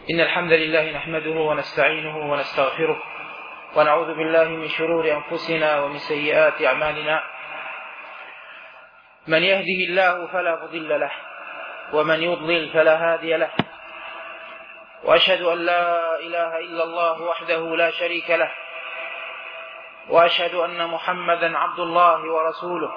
إن الحمد لله نحمده ونستعينه ونستغفره ونعوذ بالله من شرور أنفسنا ومن سيئات أعمالنا. من يهده الله فلا مضل له ومن يضلل فلا هادي له، وأشهد أن لا إله إلا الله وحده لا شريك له، وأشهد أن محمدا عبد الله ورسوله.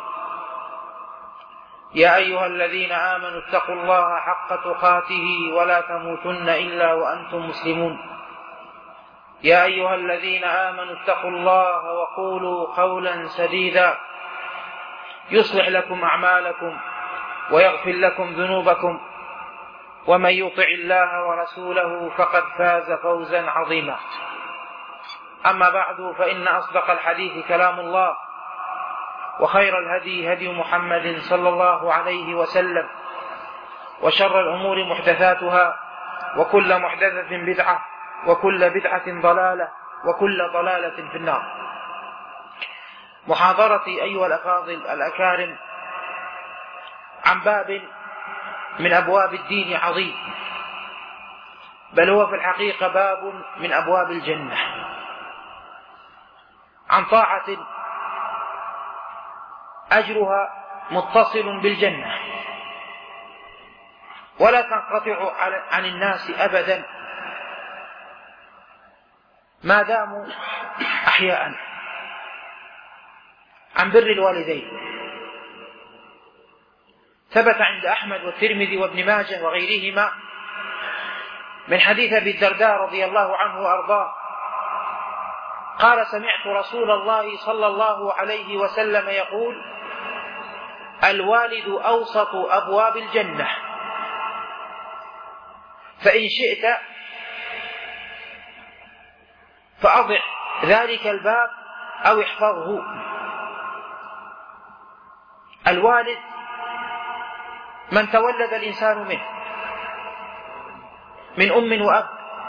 يا أيها الذين آمنوا اتقوا الله حق تقاته ولا تموتن إلا وأنتم مسلمون. يا أيها الذين آمنوا اتقوا الله وقولوا قولا سديدا يصلح لكم أعمالكم ويغفر لكم ذنوبكم، ومن يطع الله ورسوله فقد فاز فوزا عظيما. أما بعد، فإن أصدق الحديث كلام الله، وخير الهدي هدي محمد صلى الله عليه وسلم، وشر الأمور محدثاتها، وكل محدثة بدعة، وكل بدعة ضلالة، وكل ضلالة في النار. محاضرتي أيها الأفاضل الأكارم عن باب من أبواب الدين عظيم، بل هو في الحقيقة باب من أبواب الجنة، عن طاعة أجرها متصل بالجنة ولا تنقطع عن الناس أبدا ما داموا أحياء. عن بر الوالدين ثبت عند أحمد والترمذي وابن ماجه وغيرهما من حديث أبي الدرداء رضي الله عنه وأرضاه قال: سمعت رسول الله صلى الله عليه وسلم يقول: الوالد أوسط أبواب الجنة، فإن شئت فأضع ذلك الباب أو احفظه. الوالد من تولد الإنسان منه من أم وأب،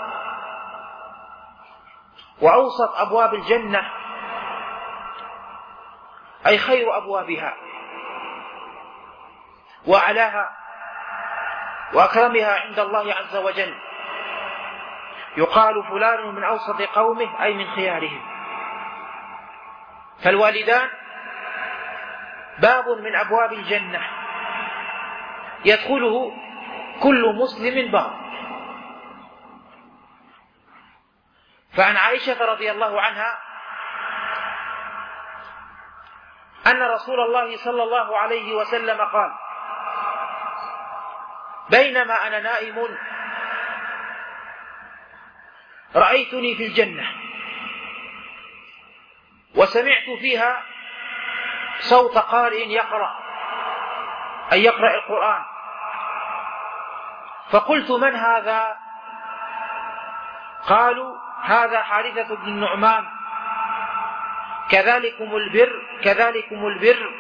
وأوسط أبواب الجنة أي خير أبوابها وأعلاها وأكرمها عند الله عز وجل. يقال فلان من أوسط قومه أي من خيارهم. فالوالدان باب من أبواب الجنة يدخله كل مسلم باب. فعن عائشة رضي الله عنها أن رسول الله صلى الله عليه وسلم قال: بينما أنا نائم رأيتني في الجنة وسمعت فيها صوت قارئ يقرأ أي يقرأ القرآن، فقلت: من هذا؟ قالوا: هذا حارثة بن النعمان، كذلكم البر كذلكم البر.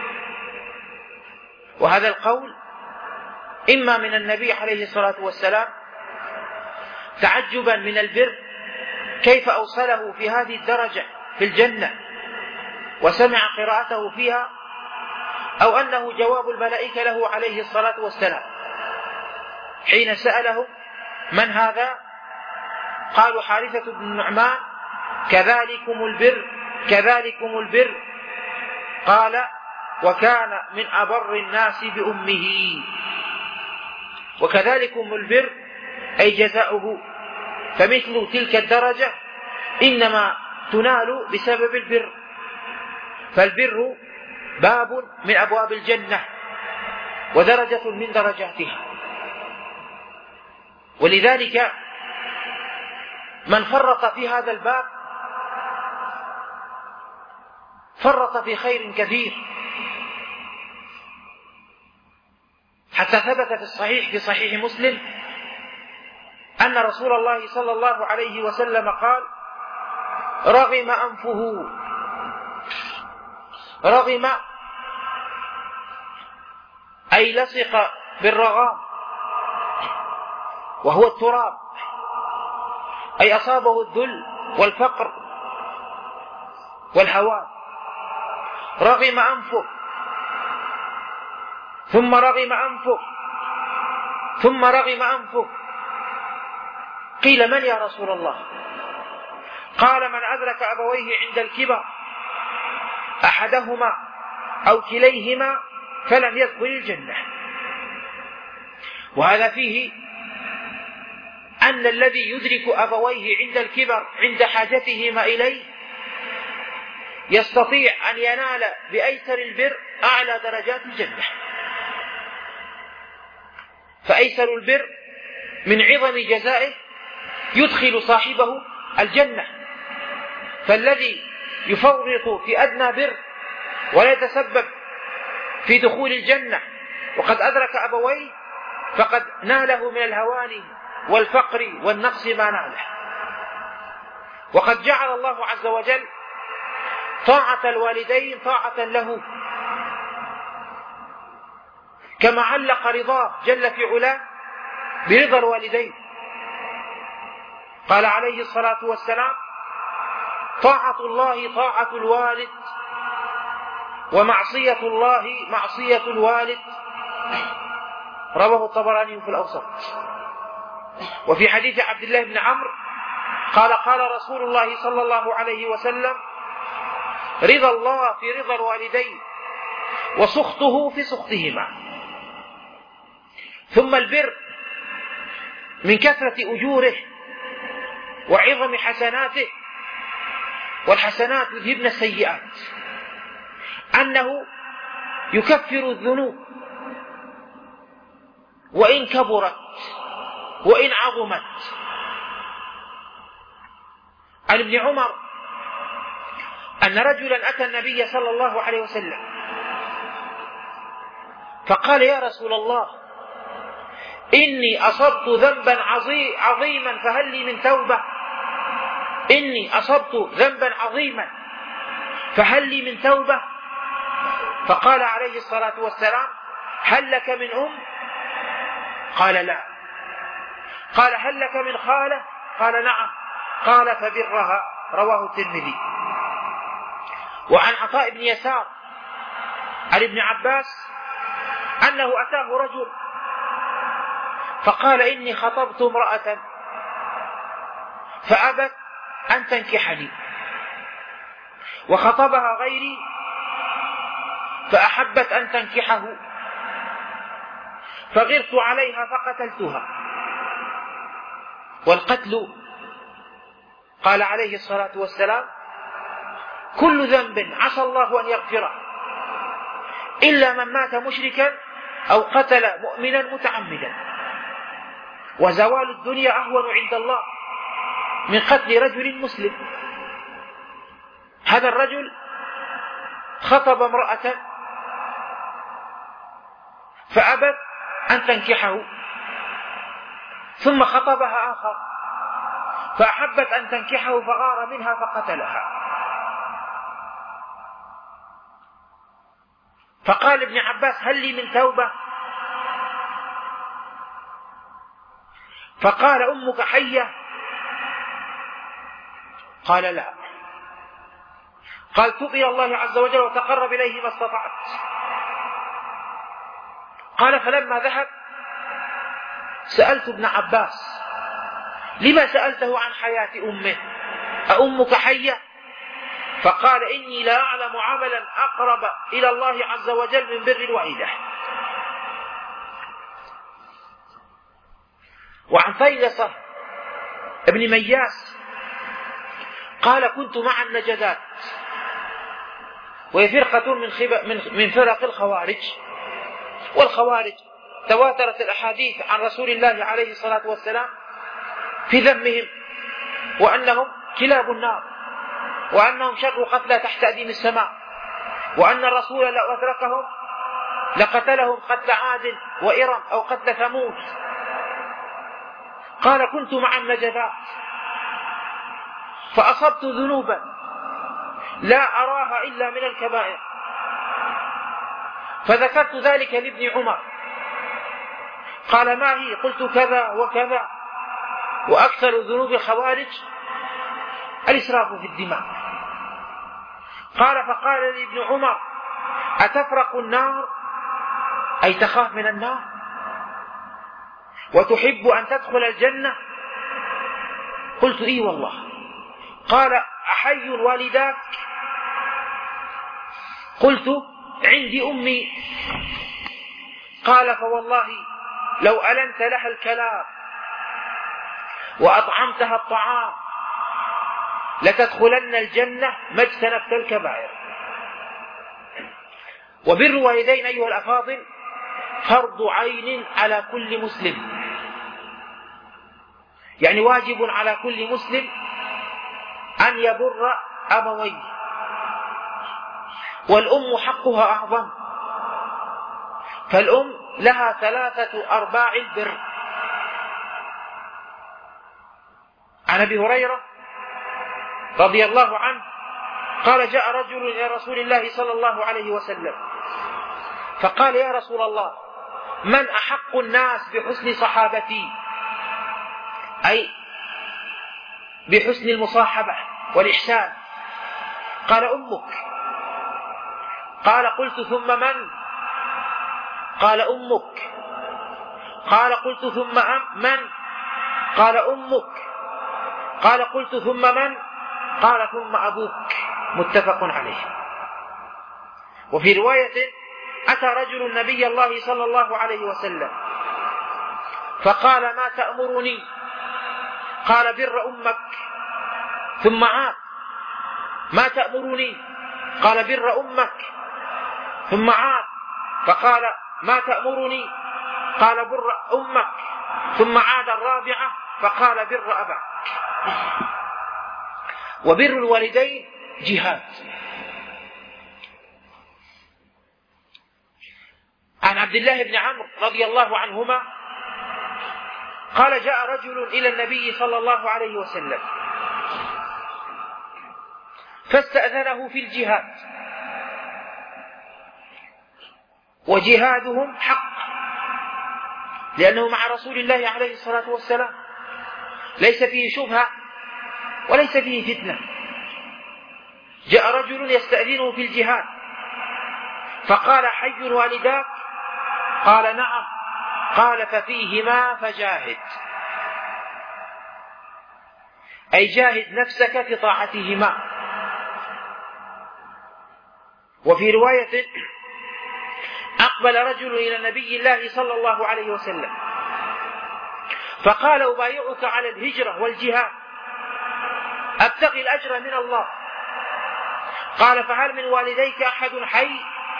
وهذا القول إما من النبي عليه الصلاة والسلام تعجبا من البر كيف أوصله في هذه الدرجة في الجنة وسمع قراءته فيها، أو أنه جواب الملائكة له عليه الصلاة والسلام حين سأله: من هذا؟ قالوا: حارثة بن النعمان، كذلكم البر كذلكم البر. قال: وكان من أبر الناس بأمه. وكذلكم البر أي جزاؤه، فمثل تلك الدرجة إنما تنال بسبب البر. فالبر باب من أبواب الجنة ودرجة من درجاتها. ولذلك من فرط في هذا الباب فرط في خير كثير، حتى ثبت في الصحيح في صحيح مسلم أن رسول الله صلى الله عليه وسلم قال: رغم أنفه. رغم أي لصق بالرغام، وهو التراب، أي أصابه الذل والفقر والهوان. رغم أنفه، ثم رغم أنفه، ثم رغم أنفه، قيل: من يا رسول الله؟ قال: من أدرك أبويه عند الكبر أحدهما أو كليهما فلم يدخل الجنة. وهذا فيه أن الذي يدرك أبويه عند الكبر عند حاجتهما إليه يستطيع أن ينال بأيسر البر أعلى درجات الجنة. فأيسر البر من عظم جزائه يدخل صاحبه الجنة. فالذي يفرط في أدنى بر ولا يتسبب في دخول الجنة وقد أدرك أبويه فقد ناله من الهوان والفقر والنقص ما ناله. وقد جعل الله عز وجل طاعة الوالدين طاعة له، كما علق رضاه جل في علاه برضا الوالدين. قال عليه الصلاة والسلام: طاعة الله طاعة الوالد، ومعصية الله معصية الوالد. رواه الطبراني في الأوسط. وفي حديث عبد الله بن عمرو قال: قال رسول الله صلى الله عليه وسلم: رضا الله في رضا الوالدين وسخطه في سخطهما. ثم البر من كثرة أجوره وعظم حسناته، والحسنات يذهبن السيئات، أنه يكفر الذنوب وإن كبرت وإن عظمت. عن ابن عمر أن رجلا أتى النبي صلى الله عليه وسلم فقال: يا رسول الله، إني أصبت ذنبا عظيما فهل لي من توبة؟ إني أصبت ذنبا عظيما فهل لي من توبة؟ فقال عليه الصلاة والسلام: هل لك من أم؟ قال: لا. قال: هل لك من خالة؟ قال: نعم. قال: فبرها. رواه الترمذي. وعن عطاء بن يسار عن ابن عباس أنه أتاه رجل فقال: إني خطبت امرأة فأبت أن تنكحني، وخطبها غيري فأحبت أن تنكحه، فغرت عليها فقتلتها. والقتل، قال عليه الصلاة والسلام: كل ذنب عسى الله أن يغفره إلا من مات مشركا أو قتل مؤمنا متعمدا. وزوال الدنيا أهون عند الله من قتل رجل مسلم. هذا الرجل خطب امرأة فأبت أن تنكحه، ثم خطبها آخر فأحبت أن تنكحه فغار منها فقتلها. فقال ابن عباس: هل لي من توبة؟ فقال: أمك حية؟ قال: لا. قال: تب إلى الله عز وجل وتقرب إليه ما استطعت. قال: فلما ذهب سألت ابن عباس: لما سألته عن حياة أمه؟ أأمك حية؟ فقال: إني لا أعلم عملا أقرب إلى الله عز وجل من بر الوالدة. وعن فيلسة ابن مياس قال: كنت مع النجدات، وهي فرقة من فرق الخوارج. والخوارج تواترت الأحاديث عن رسول الله عليه الصلاة والسلام في ذمهم، وأنهم كلاب النار، وأنهم شر قتلى تحت أديم السماء، وأن الرسول لو أدركهم لقتلهم قتل عاد وإرم أو قتل ثمود. قال: كنت مع النجدات فأصبت ذنوبا لا أراها إلا من الكبائر، فذكرت ذلك لابن عمر. قال: ما هي؟ قلت: كذا وكذا. وأكثر ذنوب الخوارج الإسراف في الدماء. قال: فقال لي ابن عمر: أتفرق النار؟ أي تخاف من النار؟ وتحب أن تدخل الجنة؟ قلت إي والله. قال أحي والداك؟ قلت عندي أمي. قال فوالله لو ألنت لها الكلام وأطعمتها الطعام لتدخلن الجنة ما اجتنبت الكبائر. وبر الوالدين أيها الأفاضل فرض عين على كل مسلم، يعني واجب على كل مسلم أن يبر أبويه، والأم حقها أعظم، فالأم لها 3/4 البر. عن أبي هريرة رضي الله عنه قال جاء رجل إلى رسول الله صلى الله عليه وسلم فقال يا رسول الله من أحق الناس بحسن صحابتي، أي بحسن المصاحبة والإحسان؟ قال أمك. قال قلت ثم من؟ قال أمك. قال قلت ثم من؟ قال أمك. قال قلت ثم من؟ قال ثم أبوك. متفق عليه. وفي رواية أتى رجل النبي الله صلى الله عليه وسلم فقال ما تأمرني؟ قال بر أمك. ثم عاد ما تأمرني؟ قال بر أمك. ثم عاد فقال ما تأمرني؟ قال بر أمك. ثم عاد الرابعة فقال بر أباك. وبر الوالدين جهاد. عن عبد الله بن عمرو رضي الله عنهما قال جاء رجل إلى النبي صلى الله عليه وسلم فاستأذنه في الجهاد، وجهادهم حق لأنه مع رسول الله عليه الصلاة والسلام، ليس فيه شبهة وليس فيه فتنة. جاء رجل يستأذنه في الجهاد فقال حي والداك؟ قال نعم. قال ففيهما فجاهد، أي جاهد نفسك في طاعتهما. وفي رواية أقبل رجل إلى نبي الله صلى الله عليه وسلم فقال أبايعك على الهجرة والجهاد أبتغي الأجر من الله. قال فهل من والديك أحد حي؟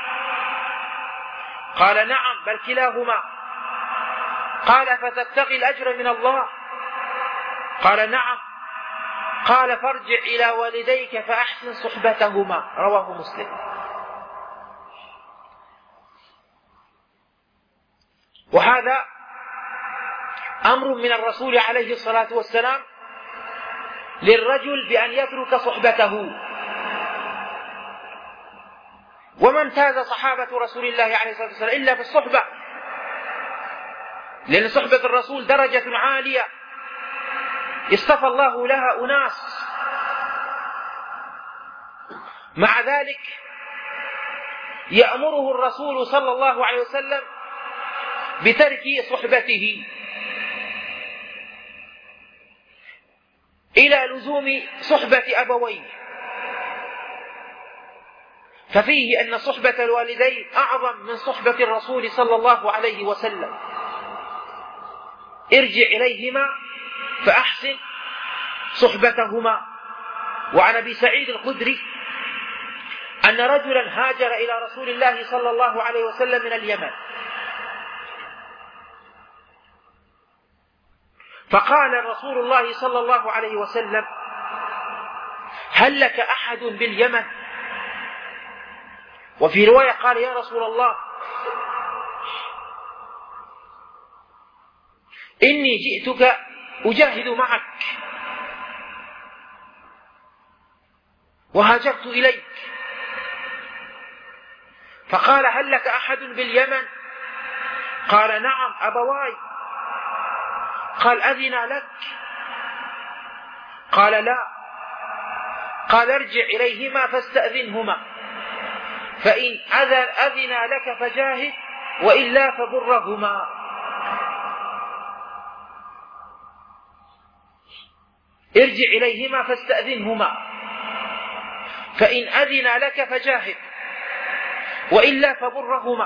قال نعم بل كلاهما. قال فتبتغي الأجر من الله؟ قال نعم. قال فارجع إلى والديك فأحسن صحبتهما. رواه مسلم. وهذا أمر من الرسول عليه الصلاة والسلام للرجل بأن يترك صحبته. وما امتاز صحابة رسول الله عليه الصلاة والسلام إلا بالصحبة، لأن صحبة الرسول درجة عالية اصطفى الله لها أناس. مع ذلك يأمره الرسول صلى الله عليه وسلم بترك صحبته إلى لزوم صحبة أبويه، ففيه أن صحبة الوالدين أعظم من صحبة الرسول صلى الله عليه وسلم. ارجع إليهما فأحسن صحبتهما. وعن أبي سعيد الخدري أن رجلا هاجر إلى رسول الله صلى الله عليه وسلم من اليمن، فقال رسول الله صلى الله عليه وسلم هل لك أحد باليمن؟ وفي رواية قال يا رسول الله إني جئتك أجاهد معك وهاجرت إليك. فقال هل لك أحد باليمن؟ قال نعم أبواي. قال أذن لك؟ قال لا. قال ارجع إليهما فاستأذنهما، فإن أذن لك فجاهد وإلا فبرهما. ارجع إليهما فاستأذنهما، فإن أذن لك فجاهد، وإلا فبرهما.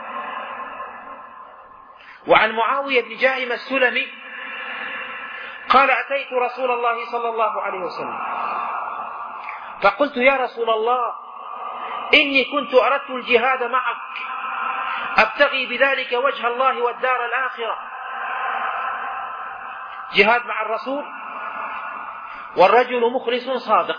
وعن معاوية بن جاهم السلمي قال: أتيت رسول الله صلى الله عليه وسلم فقلت: يا رسول الله، إني كنت أردت الجهاد معك أبتغي بذلك وجه الله والدار الآخرة. جهاد مع الرسول والرجل مخلص صادق.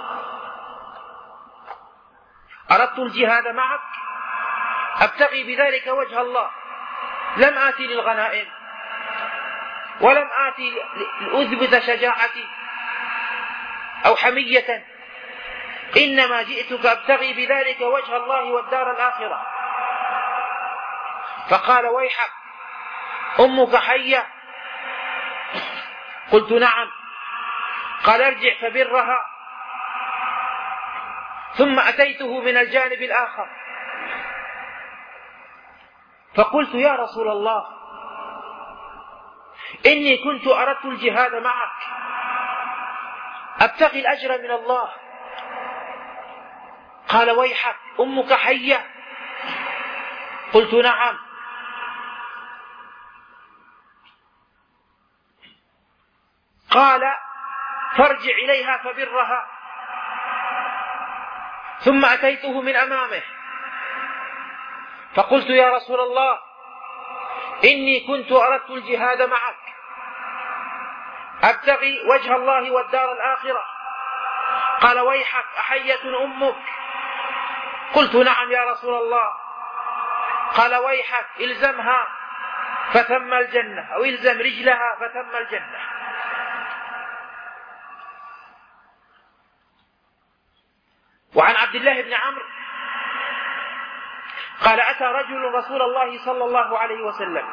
أردت الجهاد معك أبتغي بذلك وجه الله، لم آتي للغنائم ولم آتي لأثبت شجاعتي أو حمية، إنما جئتك أبتغي بذلك وجه الله والدار الآخرة. فقال: ويحك، أمك حية؟ قلت: نعم. قال: ارجع فبرها. ثم أتيته من الجانب الآخر فقلت: يا رسول الله، إني كنت أردت الجهاد معك أبتغي الأجر من الله. قال: ويحك، أمك حية؟ قلت: نعم. قال: فارجع إليها فبرها. ثم أتيته من أمامه فقلت: يا رسول الله، إني كنت أردت الجهاد معك أبتغي وجه الله والدار الآخرة. قال: ويحك، أحية أمك؟ قلت: نعم يا رسول الله. قال: ويحك، إلزمها فثم الجنة، أو إلزم رجلها فثم الجنة. وعن عبد الله بن عمرو قال: أتى رجل رسول الله صلى الله عليه وسلم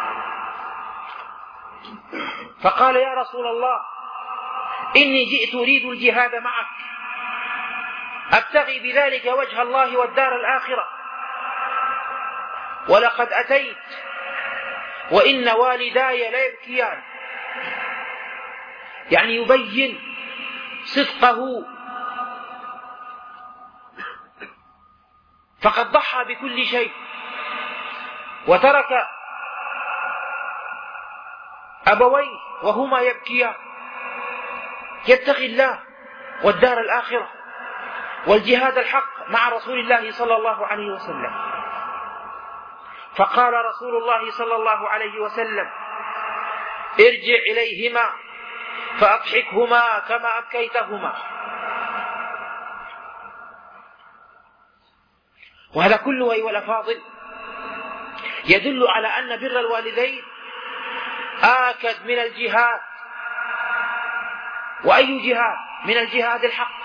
فقال: يا رسول الله، إني جئت أريد الجهاد معك أبتغي بذلك وجه الله والدار الآخرة، ولقد أتيت وإن والداي لا يبكيان، يعني يبين صدقه، فقد ضحى بكل شيء وترك أبويه وهما يبكيان، يتقي الله والدار الآخرة والجهاد الحق مع رسول الله صلى الله عليه وسلم. فقال رسول الله صلى الله عليه وسلم: ارجع إليهما فأضحكهما كما أبكيتهما. وهذا كله أيها الأفاضل يدل على أن بر الوالدين آكد من الجهاد. وأي جهاد؟ من الجهاد الحق،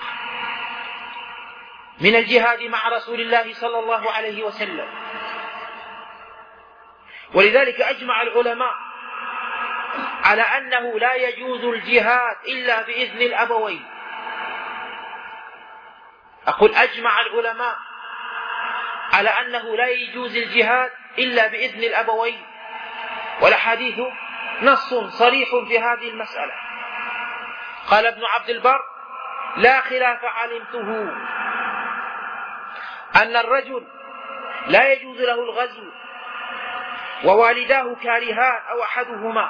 من الجهاد مع رسول الله صلى الله عليه وسلم. ولذلك أجمع العلماء على أنه لا يجوز الجهاد إلا بإذن الأبوين. أقول أجمع العلماء على أنه لا يجوز الجهاد إلا بإذن الأبوين، والحديث نص صريح في هذه المسألة. قال ابن عبد البر: لا خلاف علمته أن الرجل لا يجوز له الغزو ووالداه كارهان أو أحدهما.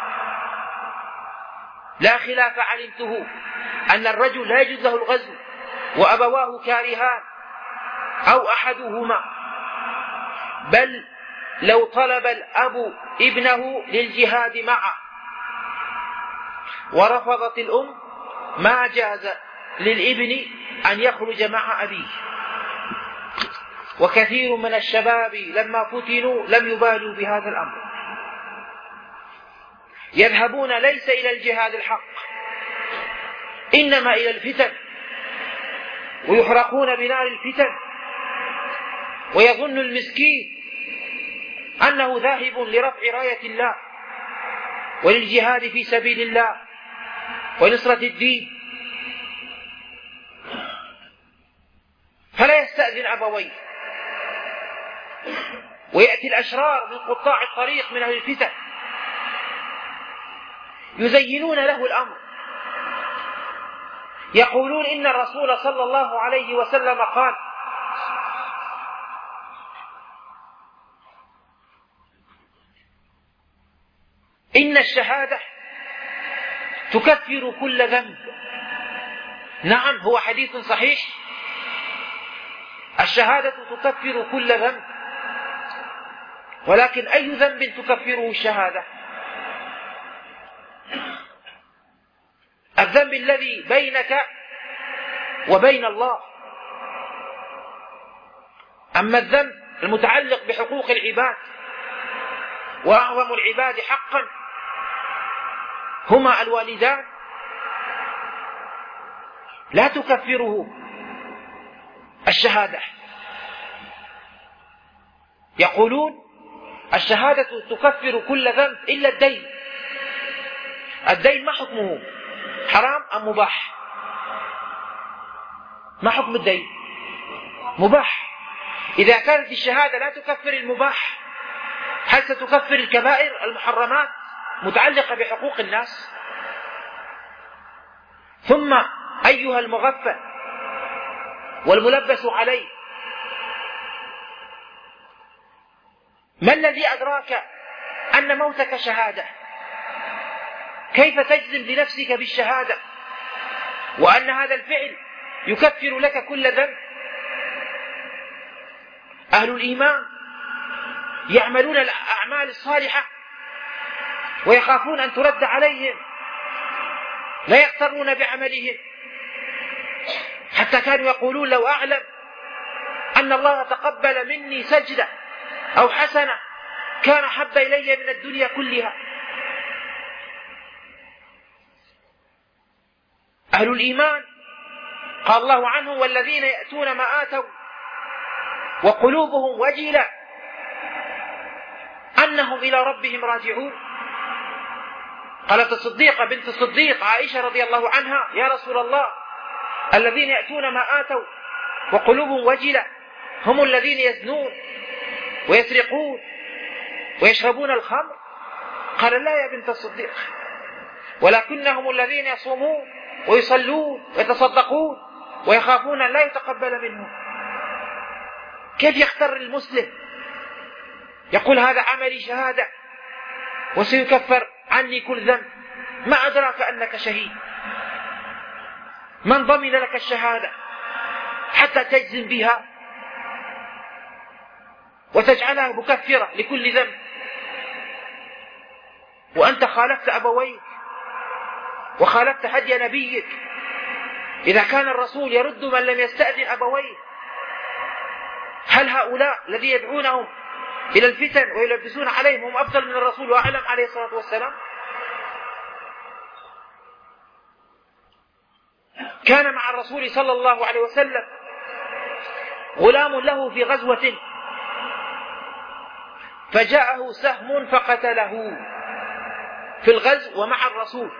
لا خلاف علمته أن الرجل لا يجوز له الغزو وأبواه كارهان أو أحدهما، بل لو طلب الأب ابنه للجهاد معه ورفضت الأم ما جاز للابن أن يخرج مع أبيه. وكثير من الشباب لما فتنوا لم يبالوا بهذا الأمر، يذهبون ليس إلى الجهاد الحق إنما إلى الفتن، ويحرقون بنار الفتن، ويظن المسكين أنه ذاهب لرفع راية الله وللجهاد في سبيل الله ونصرة الدين، فلا يستأذن أبويه. ويأتي الأشرار من قطاع الطريق من أهل الفتن يزينون له الأمر يقولون إن الرسول صلى الله عليه وسلم قال: إن الشهادة تكفر كل ذنب. نعم، هو حديث صحيح، الشهادة تكفر كل ذنب، ولكن أي ذنب تكفره الشهادة؟ الذنب الذي بينك وبين الله. أما الذنب المتعلق بحقوق العباد، وأعظم العباد حقا هما الوالدان، لا تكفره الشهادة. يقولون الشهادة تكفر كل ذنب إلا الدين. الدين ما حكمه؟ حرام أم مباح؟ ما حكم الدين؟ مباح. إذا كانت الشهادة لا تكفر المباح، هل ستكفر الكبائر المحرمات متعلقة بحقوق الناس؟ ثم أيها المغفل والملبس عليه، ما الذي أدراك أن موتك شهادة؟ كيف تجزم لنفسك بالشهادة وأن هذا الفعل يكفر لك كل ذنب؟ أهل الإيمان يعملون الأعمال الصالحة ويخافون أن ترد عليهم، لا يغترون بعملهم، حتى كانوا يقولون: لو أعلم أن الله تقبل مني سجدة أو حسنة كان حب إلي من الدنيا كلها. أهل الإيمان قال الله عنهم: والذين يأتون ما آتوا وقلوبهم وجلة أنهم إلى ربهم راجعون. قالت الصديقة بنت الصديق عائشة رضي الله عنها: يا رسول الله، الذين يأتون ما آتوا وقلوبهم وجلة هم الذين يزنون ويسرقون ويشربون الخمر؟ قال: لا يا بنت الصديق، ولكنهم الذين يصومون ويصلون ويتصدقون ويخافون أن لا يتقبل منهم. كيف يختار المسلم يقول: هذا عملي شهادة وسيكفر عني كل ذنب؟ ما أدراك أنك شهيد؟ من ضمن لك الشهادة حتى تجزم بها وتجعلها مكفرة لكل ذنب، وأنت خالفت أبويك وخالفت هدي نبيك؟ إذا كان الرسول يرد من لم يستأذن أبويه، هل هؤلاء الذين يدعونهم إلى الفتن ويلبسون عليهم هم أفضل من الرسول وأعلم عليه الصلاة والسلام؟ كان مع الرسول صلى الله عليه وسلم غلام له في غزوة، فجاءه سهم فقتله في الغزو ومع الرسول،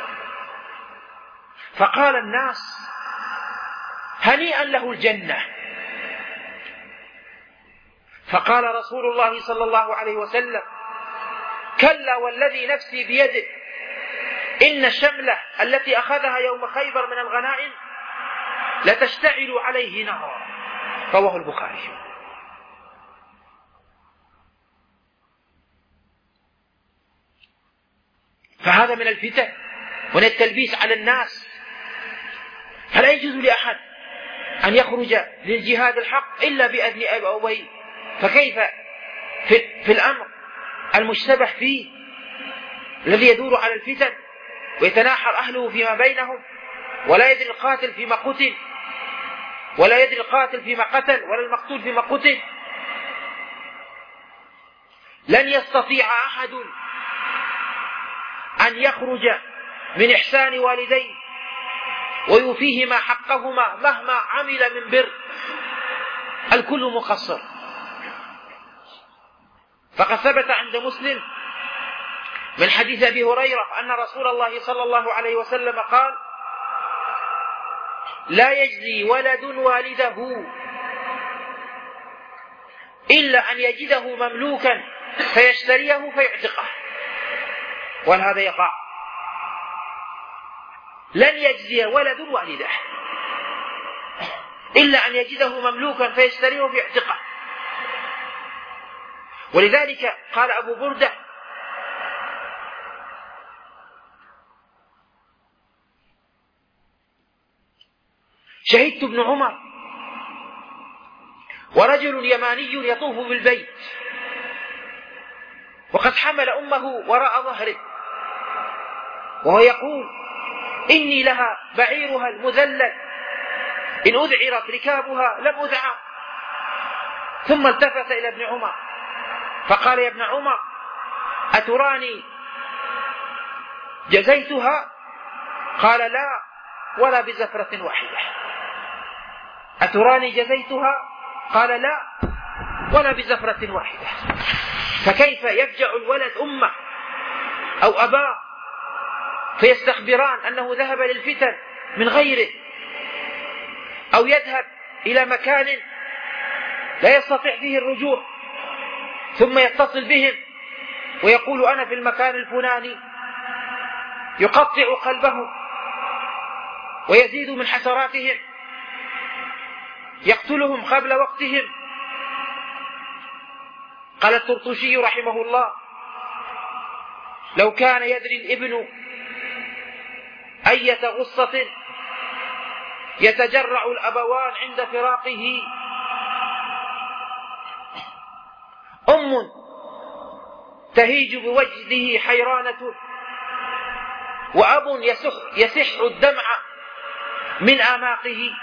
فقال الناس: هنيئا له الجنة. فقال رسول الله صلى الله عليه وسلم: كلا والذي نفسي بيده، إن الشملة التي أخذها يوم خيبر من الغنائم لتشتعل عليه نارا. رواه البخاري. فهذا من الفتن ومن التلبيس على الناس، فلا يجوز لأحد أن يخرج للجهاد الحق إلا بإذن أبويه. فكيف في الأمر المشتبه فيه الذي يدور على الفتن ويتناحر أهله فيما بينهم، ولا يدري القاتل فيما قتل، ولا يدري القاتل فيما قتل، ولا المقتول فيما قتل؟ لن يستطيع أحد أن يخرج من إحسان والديه ويوفيهما حقهما مهما عمل من بر، الكل مقصر. فقد ثبت عند مسلم من حديث أبي هريرة أن رسول الله صلى الله عليه وسلم قال: لا يجزي ولد والده إلا أن يجده مملوكا فيشتريه فيعتقه. وهذا يقع. لن يجزي ولد والده إلا أن يجده مملوكا فيشتريه في اعتقه. ولذلك قال أبو بردة: شهدت ابن عمر ورجل يماني يطوف بالبيت وقد حمل أمه وراء ظهره وهو يقول: إني لها بعيرها المذلل إن أذعرت ركابها لم أذعر. ثم التفت إلى ابن عمر فقال: يا ابن عمر، أتراني جزيتها؟ قال: لا، ولا بزفرة واحدة. أتراني جزيتها؟ قال: لا، ولا بزفرة واحدة. فكيف يفجع الولد أمه أو أباه فيستخبران أنه ذهب للفتن من غيره، أو يذهب إلى مكان لا يستطيع فيه الرجوع ثم يتصل بهم ويقول: أنا في المكان الفلاني، يقطع قلبهم ويزيد من حسراتهم، يقتلهم قبل وقتهم. قال الطرطوشي رحمه الله: لو كان يدري الابن أية غصة يتجرع الأبوان عند فراقه، أم تهيج بوجده حيرانة، وأب يسح الدمع من آماقه،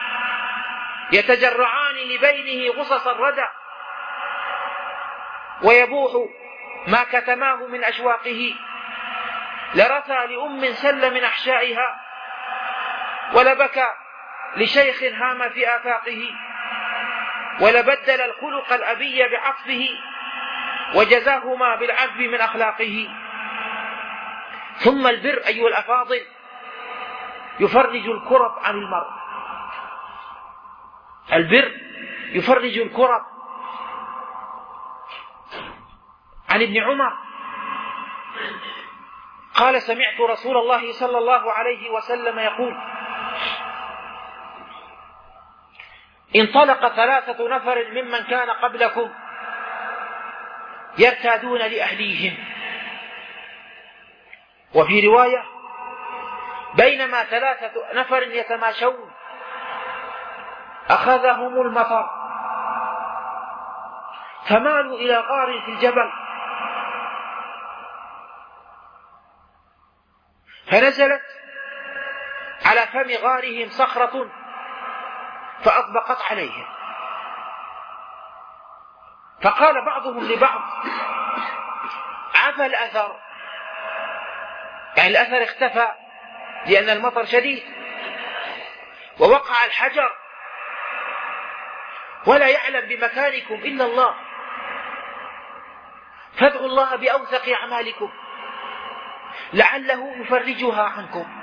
يتجرعان لبينه غصص الردى، ويبوح ما كتماه من أشواقه، لرثى لأم سل من أحشائها، ولبكى لشيخ هام في آفاقه، ولبدل الخلق الأبي بعطفه، وجزاهما بالعذب من أخلاقه. ثم البر أيها الأفاضل يفرج الكرب عن المرء. البر يفرج الكرب. عن ابن عمر قال: سمعت رسول الله صلى الله عليه وسلم يقول: انطلق 3 نفر ممن كان قبلكم يرتادون لأهليهم. وفي رواية: بينما 3 نفر يتماشون أخذهم المطر فمالوا إلى غار في الجبل، فنزلت على فم غارهم صخرة فأطبقت عليهم. فقال بعضهم لبعض: عفى الأثر، يعني الأثر اختفى لأن المطر شديد، ووقع الحجر، ولا يعلم بمكانكم إلا الله، فادعوا الله بأوثق أعمالكم لعله يفرجها عنكم.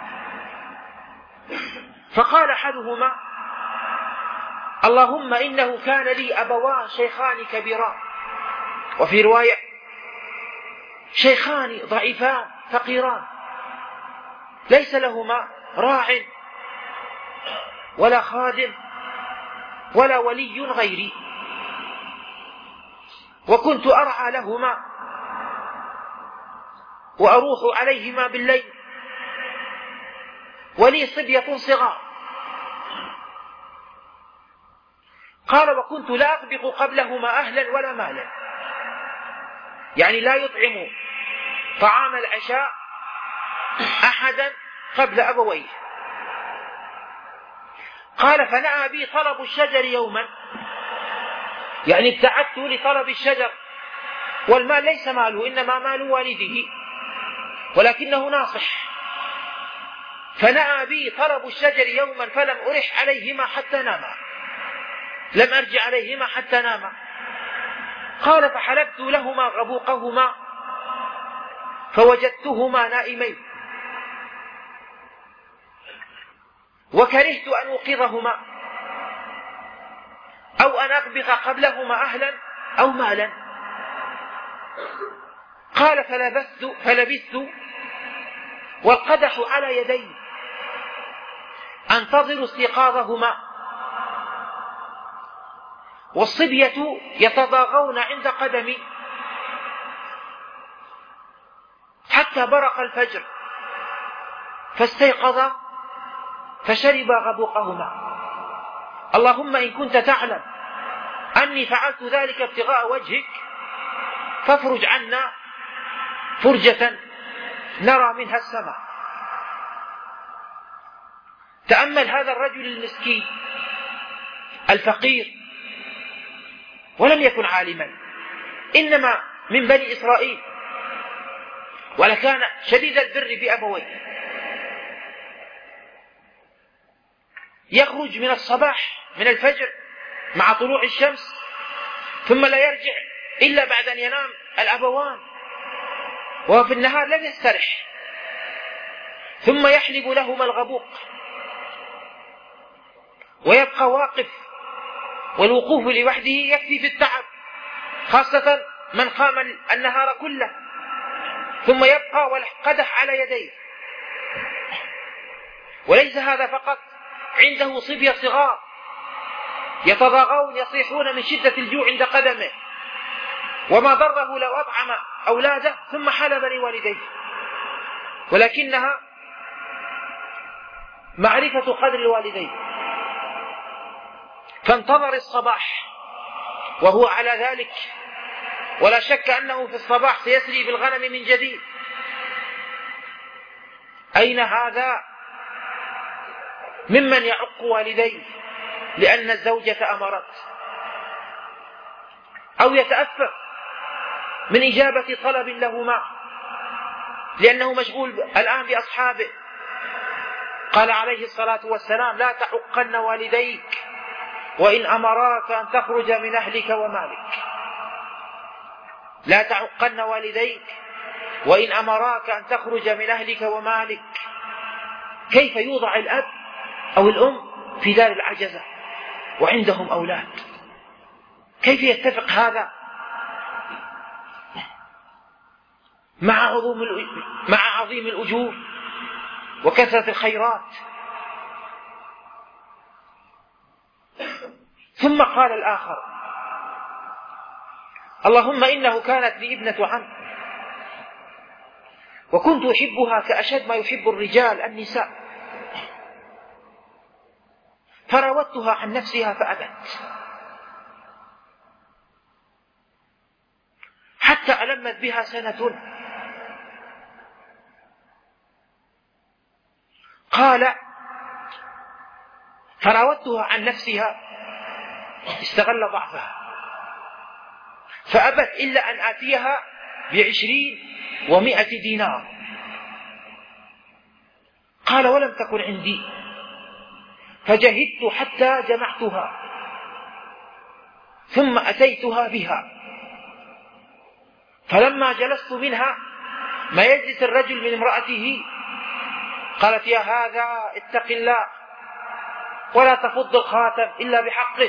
فقال أحدهما: اللهم إنه كان لي أبوان شيخان كبيران، وفي رواية: شيخان ضعيفان فقيران، ليس لهما راع ولا خادم ولا ولي غيري، وكنت أرعى لهما وأروح عليهما بالليل، ولي صبية صغار. قال: وكنت لا أطبق قبلهما أهلا ولا مالا، يعني لا يطعم طعام العشاء أحدا قبل أبويه. قال: فنأى بي طلب الشجر يوما، يعني ابتعدت لطلب الشجر، والمال ليس ماله إنما مال والده، ولكنه ناصح. فنأى بي طلب الشجر يوما فلم أرح عليهما حتى ناما، لم أرجع عليهما حتى ناما. قال: فحلبت لهما غبوقهما فوجدتهما نائمين، وكرهت أن أوقظهما أو أن أغبق قبلهما أهلا أو مالا. قال: فلبثت والقدح على يدي، أنتظر استيقاظهما، والصبية يتضاغون عند قدمي حتى برق الفجر، فاستيقظا فشربا غبوقهما. اللهم إن كنت تعلم أني فعلت ذلك ابتغاء وجهك فافرج عنا فرجة نرى منها السماء. تأمل هذا الرجل المسكين الفقير، ولم يكن عالما، إنما من بني إسرائيل، ولكان شديد البر بأبويه، يخرج من الصباح من الفجر مع طلوع الشمس، ثم لا يرجع إلا بعد أن ينام الأبوان، وفي النهار لم يسترح، ثم يحلب لهما الغبوق ويبقى واقف، والوقوف لوحده يكفي في التعب، خاصة من قام النهار كله، ثم يبقى والقدح على يديه. وليس هذا فقط، عنده صبية صغار يتضاغون يصيحون من شدة الجوع عند قدمه، وما ضره لو أطعم أولاده ثم حلب لوالديه، ولكنها معرفة قدر الوالدين. فانتظر الصباح وهو على ذلك، ولا شك أنه في الصباح سيسري بالغنم من جديد. أين هذا ممن يعق والديه لأن الزوجة أمرت، أو يتأثر من إجابة طلب لهما لأنه مشغول الآن بأصحابه؟ قال عليه الصلاة والسلام: لا تعقن والديك وإن أمراك أن تخرج من أهلك ومالك. لا تعقن والديك وإن أمراك أن تخرج من أهلك ومالك. كيف يوضع الأب أو الأم في دار العجزة وعندهم أولاد؟ كيف يتفق هذا مع عظيم الأجور وكثرة الخيرات؟ ثم قال الآخر: اللهم إنه كانت لي ابنة عم وكنت أحبها كأشد ما يحب الرجال النساء، فراودتها عن نفسها فأبت، حتى ألمت بها سنة. قال: فراودتها عن نفسها، استغل ضعفها، فأبت إلا أن آتيها ب20 و100 دينار. قال: ولم تكن عندي، فجهدت حتى جمعتها، ثم أتيتها بها، فلما جلست منها ما يجلس الرجل من امرأته قالت: يا هذا اتق الله ولا تفض الخاتم إلا بحقه.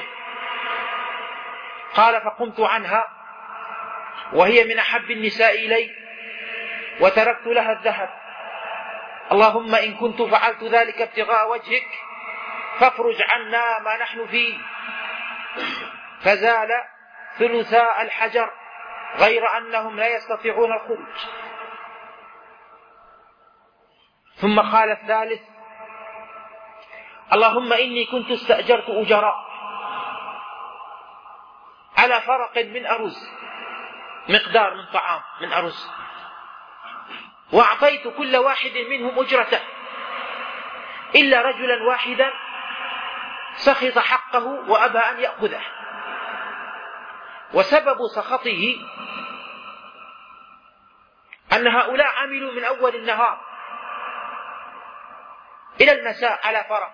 قال: فقمت عنها وهي من أحب النساء إلي وتركت لها الذهب. اللهم إن كنت فعلت ذلك ابتغاء وجهك فافرج عنا ما نحن فيه. فزال ثلثاء الحجر غير أنهم لا يستطيعون الخروج. ثم قال الثالث: اللهم إني كنت استأجرت أجراء على فرق من أرز، مقدار من طعام من أرز، وأعطيت كل واحد منهم أجرته إلا رجلا واحدا سخط حقه وأبى أن يأخذه، وسبب سخطه أن هؤلاء عملوا من أول النهار إلى المساء على فرق،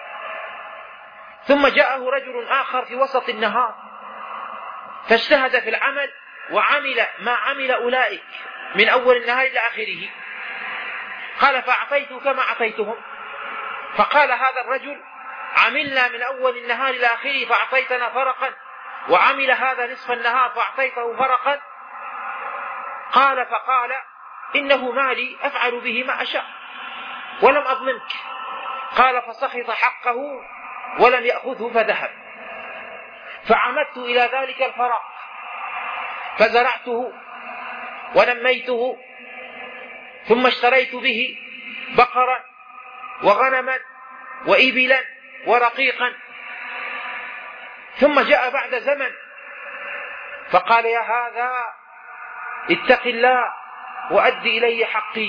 ثم جاءه رجل آخر في وسط النهار فاجتهد في العمل وعمل ما عمل أولئك من أول النهار إلى آخره. قال: فأعطيت كما أعطيتهم. فقال هذا الرجل: عملنا من أول النهار إلى آخره فأعطيتنا فرقا، وعمل هذا نصف النهار فأعطيته فرقا. قال: فقال: إنه مالي أفعل به ما أشاء ولم أظلمك، قال فسخط حقه ولم يأخذه فذهب. فعمدت إلى ذلك الفراغ فزرعته ونميته، ثم اشتريت به بقرا وغنما وإبلا ورقيقا. ثم جاء بعد زمن فقال يا هذا اتق الله وأد إلي حقي.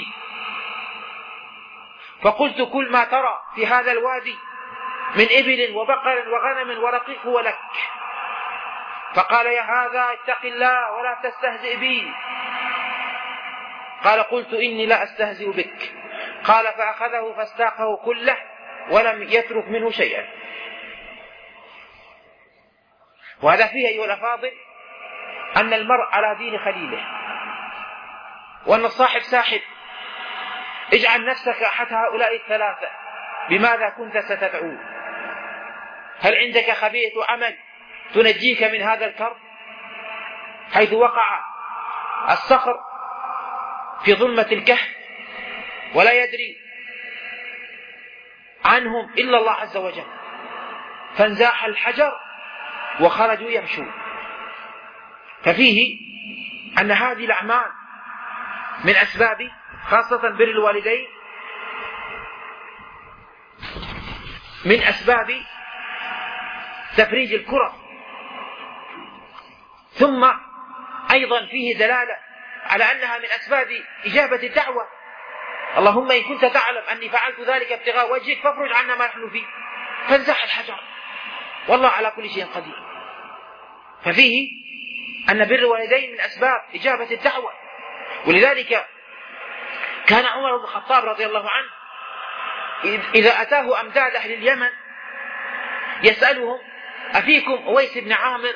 فقلت كل ما ترى في هذا الوادي من إبل وبقر وغنم ورقيق هو لك. فقال يا هذا اتق الله ولا تستهزئ بي. قال قلت إني لا أستهزئ بك. قال فأخذه فاستاقه كله ولم يترك منه شيئا. وهذا فيه أيها الأفاضل أن المرء على دين خليله، وأن الصاحب ساحب. اجعل نفسك أحد هؤلاء الثلاثة. بماذا كنت ستدعو؟ هل عندك خبيئة عمل تنجيك من هذا الكرب حيث وقع الصخر في ظلمة الكهف ولا يدري عنهم إلا الله عز وجل، فانزاح الحجر وخرجوا يمشون. ففيه أن هذه الأعمال من أسباب خاصة بر الوالدين من أسباب تفريج الكرب. ثم أيضا فيه دلالة على أنها من أسباب إجابة الدعوة. اللهم إن كنت تعلم أني فعلت ذلك ابتغاء وجهك فافرج عنا ما نحن فيه، فانزح الحجر، والله على كل شيء قدير. ففيه أن بر الوالدين من أسباب إجابة الدعوة. ولذلك كان عمر بن الخطاب رضي الله عنه إذا أتاه أمداد أهل اليمن يسألهم أفيكم أويس بن عامر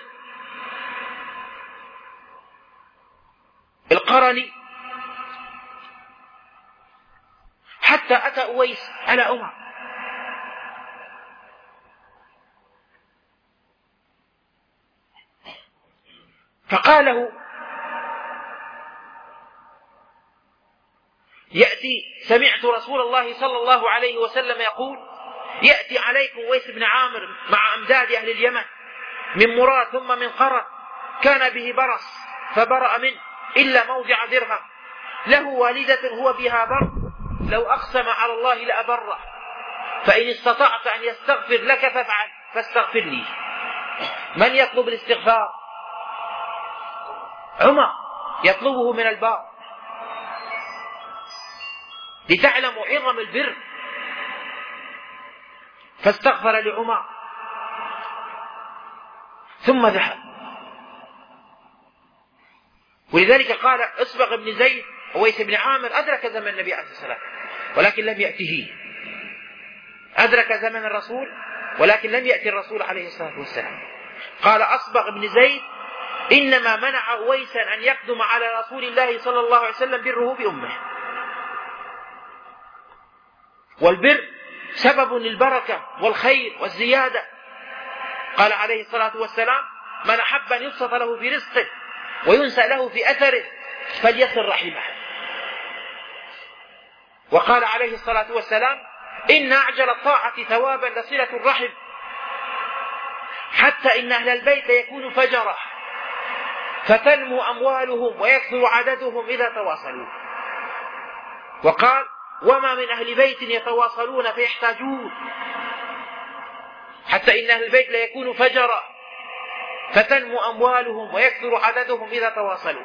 القرني؟ حتى أتى أويس على عمر فقال له يأتي سمعت رسول الله صلى الله عليه وسلم يقول يأتي عليكم أويس بن عامر مع أمداد أهل اليمن من مراد ثم من قرن، كان به برص فبرأ منه إلا موضع درهم، له والدة هو بها بر، لو أقسم على الله لأبره، فإن استطعت أن يستغفر لك فافعل فاستغفر لي. من يطلب الاستغفار؟ عمر يطلبه من الباب لتعلموا عظم البر. فاستغفر لعمر ثم ذهب. ولذلك قال اصبغ بن زيد أويس بن عامر أدرك زمن النبي عليه الصلاة والسلام ولكن لم يأته، أدرك زمن الرسول ولكن لم يأتي الرسول عليه الصلاة والسلام. قال أصبغ بن زيد إنما منع أويسا أن يقدم على رسول الله صلى الله عليه وسلم بره بأمه. والبر سبب للبركة والخير والزيادة. قال عليه الصلاة والسلام من أحب أن يبسط له في رزقه وينسى له في أثره فليصل رحمه. وقال عليه الصلاة والسلام إن أعجل الطاعة ثوابا لصلة الرحم، حتى إن أهل البيت يكون فجرة فتنمو أموالهم ويكثر عددهم إذا تواصلوا. وقال وما من أهل بيت يتواصلون فيحتاجون، حتى إن أهل البيت لا يكون فجرا فتنمو أموالهم ويكثر عددهم إذا تواصلوا.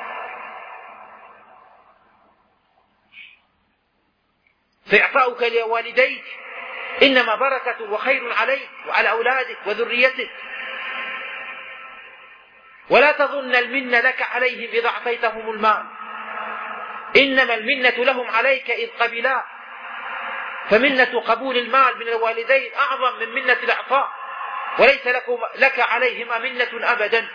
فإعطاؤك لوالديك إنما بركة وخير عليك وعلى أولادك وذريتك. ولا تظن المنة لك عليهم إذا أعطيتهم المال، إنما المنة لهم عليك إذ قبلا. فمنة قبول المال من الوالدين أعظم من منة الإعطاء، وليس لك عليهما منة أبدا.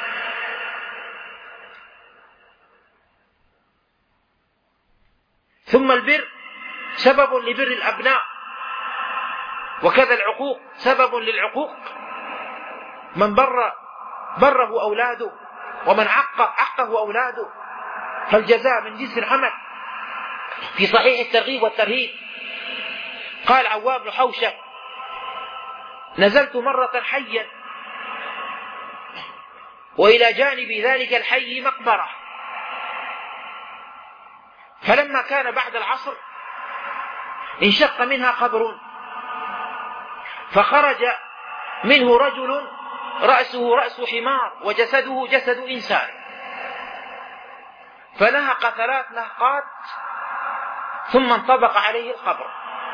ثم البر سبب لبر الأبناء، وكذا العقوق سبب للعقوق. من بره أولاده ومن عقه أولاده، فالجزاء من جنس العمل. في صحيح الترغيب والترهيب قال عوام بن حوشب: نزلت مرة حيا، وإلى جانب ذلك الحي مقبرة، فلما كان بعد العصر انشق منها قبر، فخرج منه رجل رأسه رأس حمار وجسده جسد إنسان، فنهق 3 نهقات ثم انطبق عليه القبر،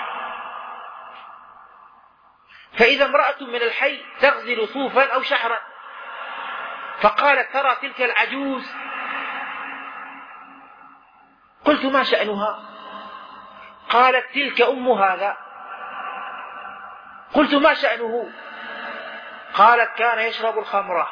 فإذا امرأة من الحي تغزل صوفا أو شعرا، فقالت: ترى تلك العجوز؟ قلت: ما شأنها؟ قالت: تلك أم هذا. قلت: ما شأنه؟ قالت: كان يشرب الخمرة،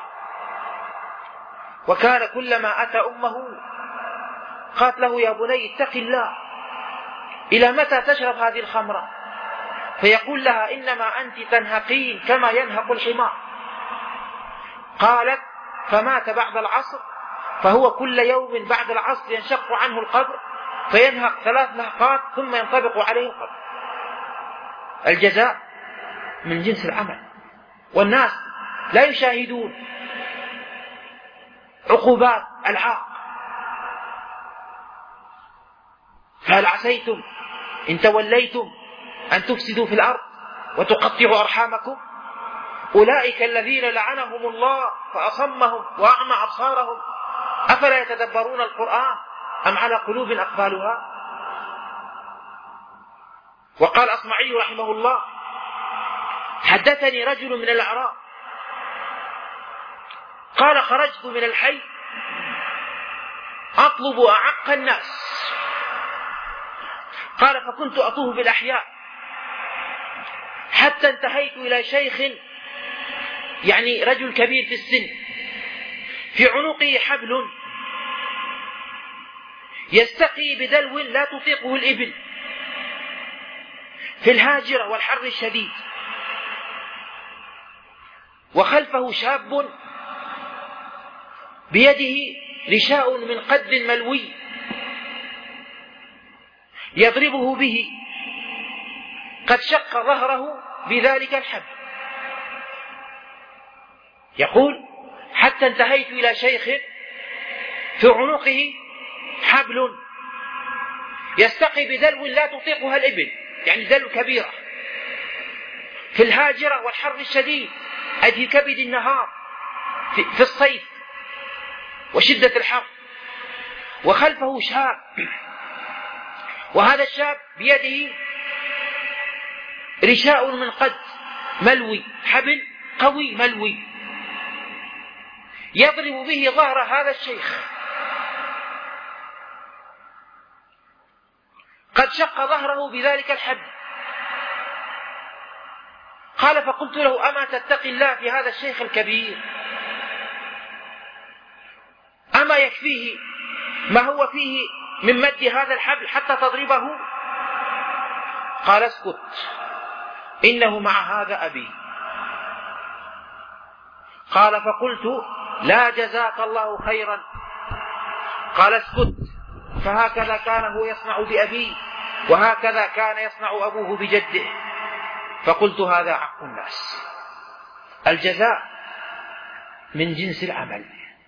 وكان كلما أتى أمه قالت له: يا بني اتق الله، إلى متى تشرب هذه الخمرة؟ فيقول لها: إنما أنت تنهقين كما ينهق الحمار. قالت: فمات بعد العصر، فهو كل يوم بعد العصر ينشق عنه القبر فينهق 3 نهقات ثم ينطبق عليه القبر. الجزاء من جنس العمل، والناس لا يشاهدون عقوبات العاق. فهل عسيتم إن توليتم أن تفسدوا في الأرض وتقطعوا أرحامكم؟ أولئك الذين لعنهم الله فأصمهم وأعمى أبصارهم، أفلا يتدبرون القرآن أم على قلوب أقفالها؟ وقال أصمعي رحمه الله: حدثني رجل من الأعراب قال: خرجت من الحي أطلب أعق الناس، قال: فكنت أطوف بالأحياء حتى انتهيت إلى شيخ، يعني رجل كبير في السن، في عنقه حبل يستقي بدلو لا تطيقه الإبل في الهاجرة والحر الشديد، وخلفه شاب بيده رشاء من قد ملوي يضربه به، قد شق ظهره بذلك الحبل. يقول: حتى انتهيت إلى شيخ في عنقه حبل يستقي بدلو لا تطيقها الإبل، يعني دلو كبيرة، في الهاجرة والحر الشديد، أي في كبد النهار في الصيف وشدة الحر، وخلفه شاب، وهذا الشاب بيده رشاء من قد ملوي، حبل قوي ملوي يضرب به ظهر هذا الشيخ، قد شق ظهره بذلك الحبل. قال: فقلت له: أما تتقي الله في هذا الشيخ الكبير؟ أما يكفيه ما هو فيه من مد هذا الحبل حتى تضربه؟ قال: اسكت، إنه مع هذا أبي. قال: فقلت: لا جزاك الله خيرا. قال: اسكت، فهكذا كان هو يصنع بأبيه، وهكذا كان يصنع أبوه بجده. فقلت: هذا حق الناس. الجزاء من جنس العمل.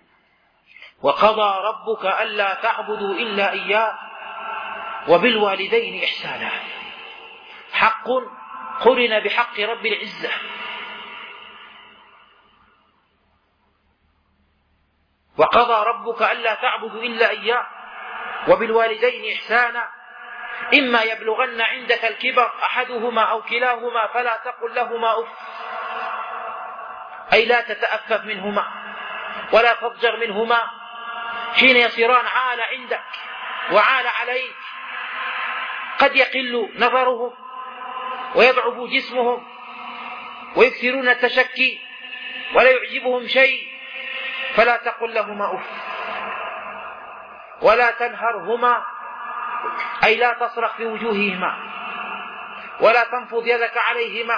وقضى ربك ألا تعبدوا إلا إياه وبالوالدين إحسانا. حق قرن بحق رب العزة. وقضى ربك ألا تعبدوا إلا إياه وبالوالدين إحسانا، إما يبلغن عندك الكبر أحدهما أو كلاهما فلا تقل لهما أف، أي لا تتأفف منهما ولا تضجر منهما حين يصيران عال عندك وعال عليك. قد يقل نظرهم ويضعف جسمهم ويكثرون التشكي ولا يعجبهم شيء، فلا تقل لهما أف ولا تنهرهما، أي لا تصرخ في وجوههما ولا تنفض يدك عليهما،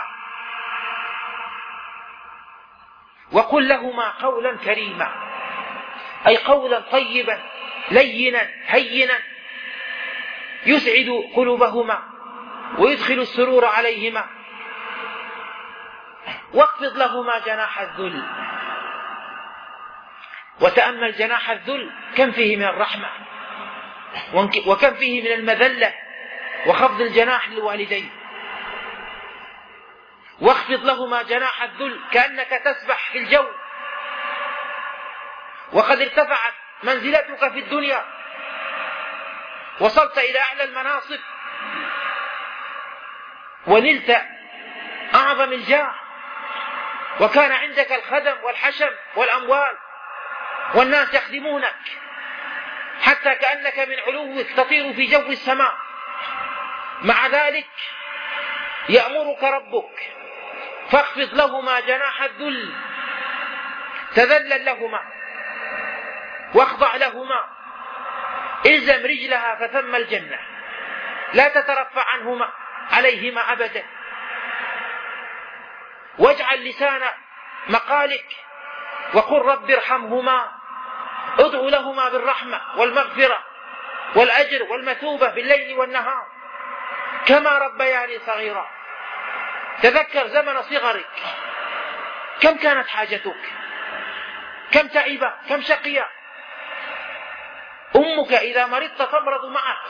وقل لهما قولا كريما، أي قولا طيبا لينا هينا يسعد قلوبهما ويدخل السرور عليهما، واخفض لهما جناح الذل. وتأمل جناح الذل كم فيه من الرحمة وكم فيه من المذلة وخفض الجناح للوالدين. واخفض لهما جناح الذل كأنك تسبح في الجو، وقد ارتفعت منزلتك في الدنيا، وصلت إلى أعلى المناصب، ونلت أعظم الجاه، وكان عندك الخدم والحشم والأموال، والناس يخدمونك حتى كأنك من علوك تطير في جو السماء. مع ذلك يأمرك ربك فاخفض لهما جناح الذل، تذلل لهما واخضع لهما، الزم رجلها فثم الجنة، لا تترفع عنهما عليهما أبدا. واجعل لسان مقالك وقل رب ارحمهما، ادعو لهما بالرحمة والمغفرة والأجر والمثوبة بالليل والنهار كما ربياني صغيرا. تذكر زمن صغرك، كم كانت حاجتك، كم تعب، كم شقيا. أمك إذا مرضت تمرض معك،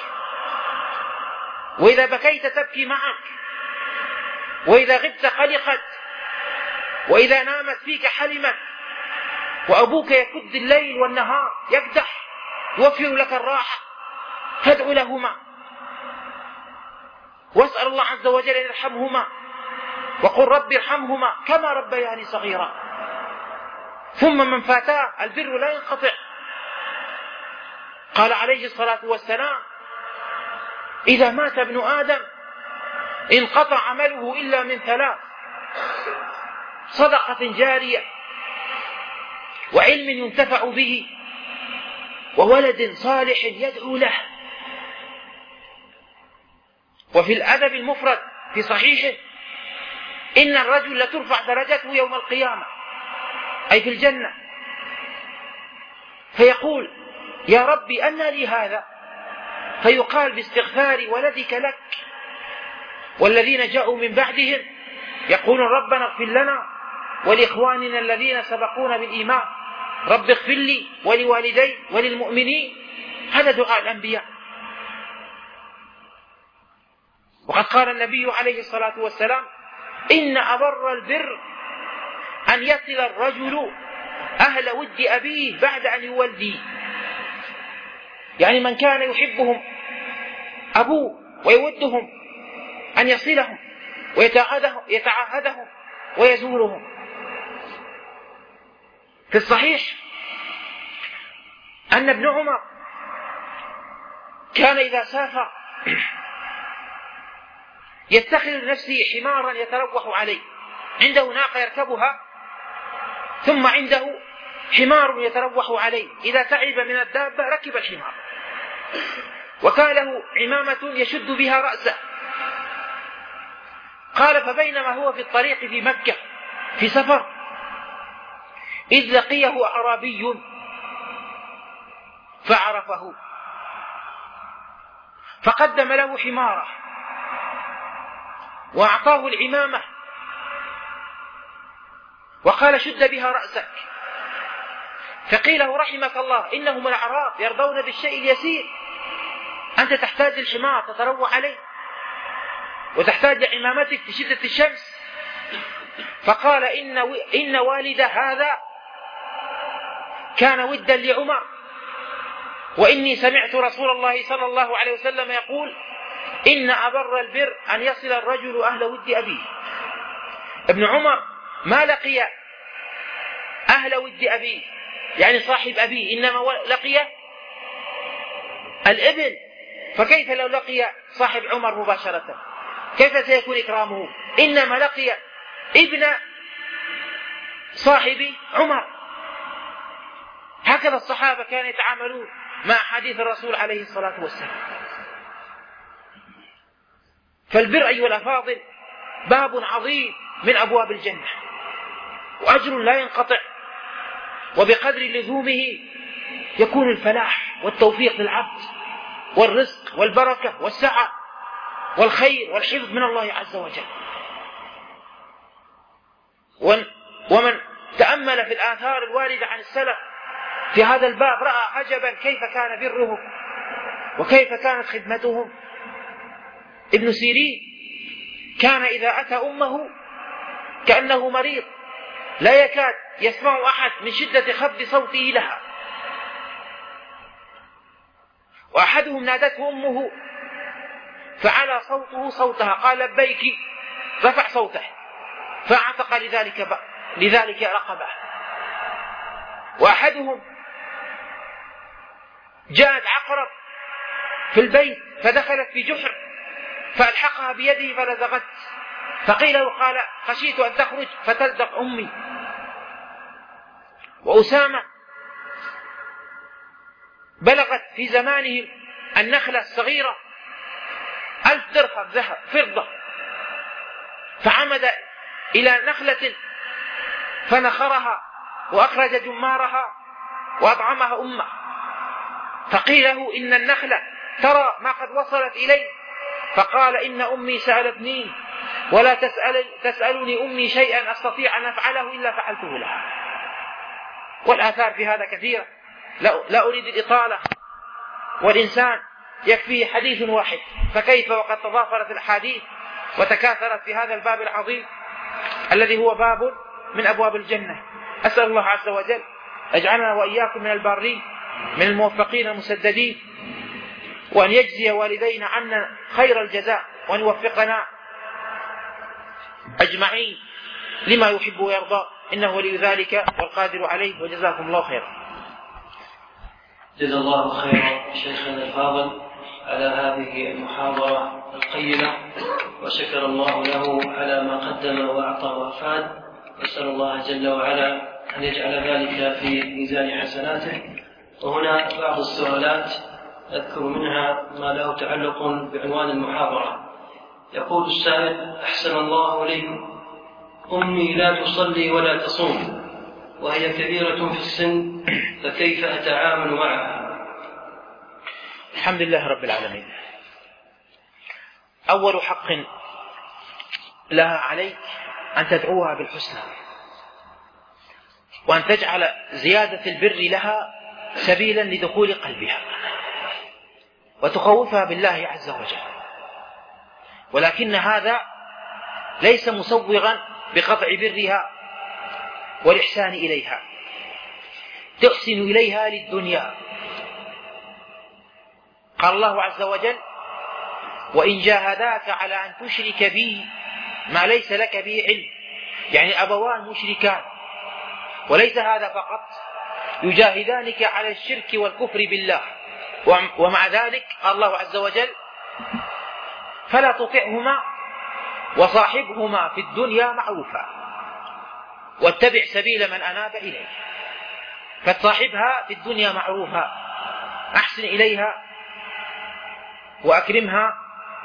وإذا بكيت تبكي معك، وإذا غبت قلقت، وإذا نامت فيك حلمت. وأبوك يكد الليل والنهار يكدح يوفر لك الراحة، فادع لهما واسأل الله عز وجل أن يرحمهما، وقل رب ارحمهما كما ربياني صغيرا. ثم من فاتاه البر لا ينقطع. قال عليه الصلاة والسلام إذا مات ابن آدم انقطع عمله إلا من ثلاث: صدقة جارية، وعلم ينتفع به، وولد صالح يدعو له. وفي الأدب المفرد في صحيحه إن الرجل لترفع درجته يوم القيامة أي في الجنة، فيقول يا ربي أنى لي هذا؟ فيقال باستغفار ولدك لك. والذين جاءوا من بعدهم يقولون ربنا اغفر لنا ولإخواننا الذين سبقونا بالإيمان رب اغفر لي ولوالدي وللمؤمنين. هذا دعاء الأنبياء. وقد قال النبي عليه الصلاة والسلام إن أبر البر أن يصل الرجل أهل ود أبيه بعد أن يولدي. يعني من كان يحبهم أبوه ويودهم أن يصلهم ويتعاهدهم ويزورهم. في الصحيح أن ابن عمر كان إذا سافر يتخذ لنفسه حمارا يتروح عليه، عنده ناقة يركبها، ثم عنده حمار يتروح عليه، إذا تعب من الدابة ركب الحمار، وكان له عمامة يشد بها رأسه. قال فبينما هو في الطريق في مكة في سفر إذ لقيه أعرابي فعرفه، فقدم له حماره وأعطاه العمامة وقال شد بها رأسك. فقيل له رحمك الله إنهم الأعراب يرضون بالشيء اليسير، أنت تحتاج الحمار تتروح عليه وتحتاج لعمامتك في شدة الشمس. فقال إن والد هذا كان ودا لعمر، وإني سمعت رسول الله صلى الله عليه وسلم يقول إن أبر البر أن يصل الرجل أهل ود أبيه. ابن عمر ما لقي أهل ود أبيه يعني صاحب أبيه، إنما لقي الابن. فكيف لو لقي صاحب عمر مباشرة؟ كيف سيكون إكرامه؟ إنما لقي ابن صاحب عمر. هكذا الصحابة كانوا يتعاملون مع حديث الرسول عليه الصلاة والسلام. فالبر أيها الأفاضل باب عظيم من أبواب الجنة، وأجر لا ينقطع، وبقدر لزومه يكون الفلاح والتوفيق للعبد والرزق والبركة والسعة. والخير والحفظ من الله عز وجل. ومن تأمل في الآثار الواردة عن السلف في هذا الباب رأى عجبا كيف كان برهم وكيف كانت خدمتهم. ابن سيرين كان إذا أتى أمه كأنه مريض لا يكاد يسمع أحد من شدة خفض صوته لها، وأحدهم نادته أمه فعلى صوته صوتها، قال لبيك، رفع صوته فاعتق لذلك رقبه. وأحدهم جاءت عقرب في البيت فدخلت في جحر فألحقها بيده فلزغت، فقيل له قال خشيت أن تخرج فتلدغ أمي. وأسامة بلغت في زمانهم النخلة الصغيرة 1000 درهم ذهب فضة، فعمد إلى نخلة فنخرها وأخرج جمارها وأطعمها أمه، فقيل له إن النخلة ترى ما قد وصلت إليه، فقال إن أمي سألتني ولا تسألني أمي شيئا أستطيع أن أفعله إلا فعلته لها. والآثار في هذا كثيرة لا أريد الإطالة، والإنسان يكفيه حديث واحد، فكيف وقد تضافرت الأحاديث وتكاثرت في هذا الباب العظيم الذي هو باب من أبواب الجنة. أسأل الله عز وجل أجعلنا وإياكم من البارين من الموفقين المسددين، وأن يجزي والدينا عنا خير الجزاء، وأن يوفقنا أجمعين لما يحب ويرضى، إنه ولي ذلك والقادر عليه، وجزاكم الله خيرا. جزا الله خيرا شيخنا الفاضل على هذه المحاضرة القيمة، وشكر الله له على ما قدم وأعطى وأفاد، وأسأل الله جل وعلا أن يجعل ذلك في ميزان حسناته. وهنا بعض السؤالات أذكر منها ما له تعلق بعنوان المحاضرة. يقول السائل: أحسن الله إليكم، أمي لا تصلي ولا تصوم وهي كبيرة في السن، فكيف أتعامل معها؟ الحمد لله رب العالمين. أول حق لها عليك أن تدعوها بالحسنى، وأن تجعل زيادة البر لها سبيلا لدخول قلبها، وتخوفها بالله عز وجل. ولكن هذا ليس مسوغا بقطع برها والإحسان إليها. تحسن إليها للدنيا. قال الله عز وجل: وإن جاهداك على أن تشرك بي ما ليس لك به علم، يعني أبوان مشركان، وليس هذا فقط، يجاهدانك على الشرك والكفر بالله، ومع ذلك قال الله عز وجل: فلا تطعهما وصاحبهما في الدنيا معروفا واتبع سبيل من أناب إليه. فتصاحبها في الدنيا معروفا، أحسن إليها وأكرمها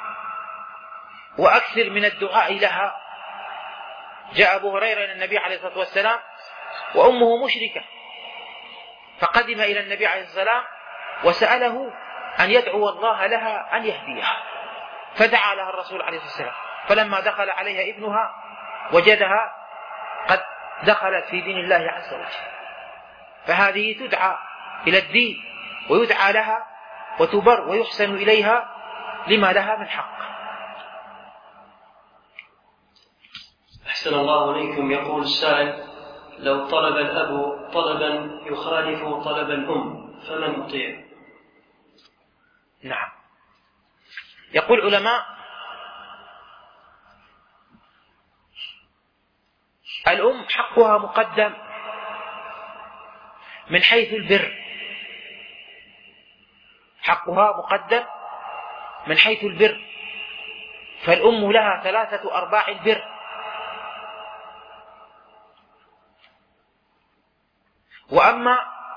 وأكثر من الدعاء لها. جاء أبو هريرة إلى النبي عليه الصلاة والسلام وأمه مشركة، فقدم إلى النبي عليه الصلاة والسلام وسأله أن يدعو الله لها أن يهديها، فدعا لها الرسول عليه الصلاة والسلام. فلما دخل عليها ابنها وجدها قد دخلت في دين الله عز وجل. فهذه تدعى إلى الدين ويدعى لها وتبر ويحسن إليها لما لها من حق. أحسن الله إليكم. يقول السائل: لو طلب الأب طلبا يخالف طلب الأم فمن يطيع؟ نعم. يقول العلماء: الأم حقها مقدم من حيث البر، حقها مقدم من حيث البر، فالأم لها 3 أرباع البر. وأما